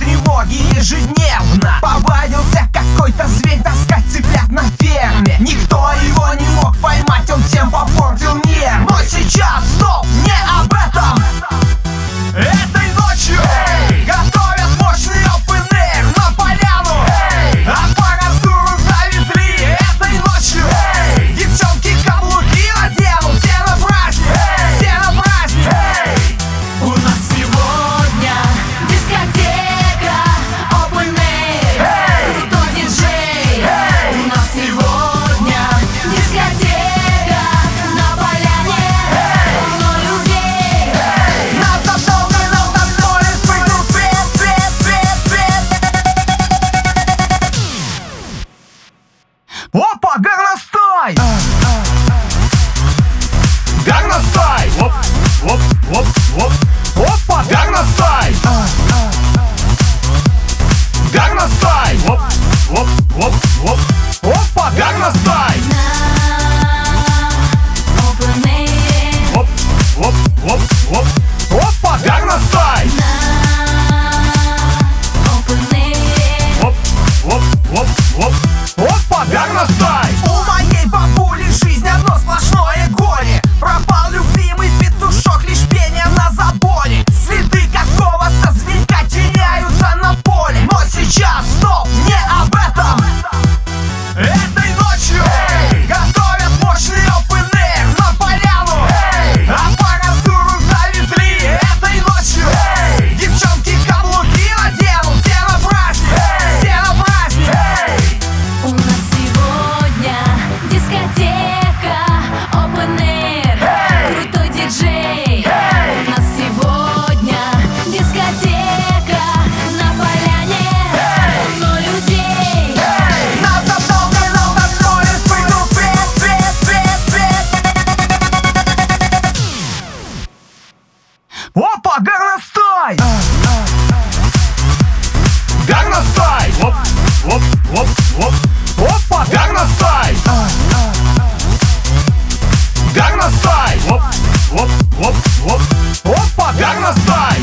тревоги ежедневно. Повадился какой-то зверь таскать цыплят на ферме. Никто его не мог поймать, он всем попортил мир. Но сейчас стоп, не об этом. Этой ночью готовят мощный open air на поляну. Аппаратуру завезли этой ночью. Девчонки каблуки наденут, все на праздник, все на праздник. У нас сегодня дискотека open air, крутой диджей. У нас сегодня дискотека на поляне, полно людей. Над задолгой на танцполе вспыхнул свет, свет, свет, свет. Опа, горностай! Горностай! Оп, оп, оп, оп. Опа, горностай! Горностай! Оп, оп, оп, оп. Опа, горностай! Open air, Оп, оп, оп, оп. Опа, горностай! open air. Оп, оп, оп, оп. Опа, горностай! У моей бабули жизнь одно сплошное горе. Пропал любимый петушок, лишь пение на заборе. Следы какого-то зверька теряются на поле. Но сейчас стоп, не об этом. Этой ночью готовят мощный open air на поляну. Аппаратуру завезли этой ночью. Девчонки каблуки наденут, все на праздник, все на праздник. У нас сегодня дискотека open air, крутой диджей. У нас сегодня дискотека на поляне, полно людей. Над задолгой на танцполе вспыхнул свет, свет, свет, свет. Опа, горностай! Горностай! Оп, оп, оп, оп. Опа, горностай! Горностай! Оп, оп, оп, оп. Опа, горностай!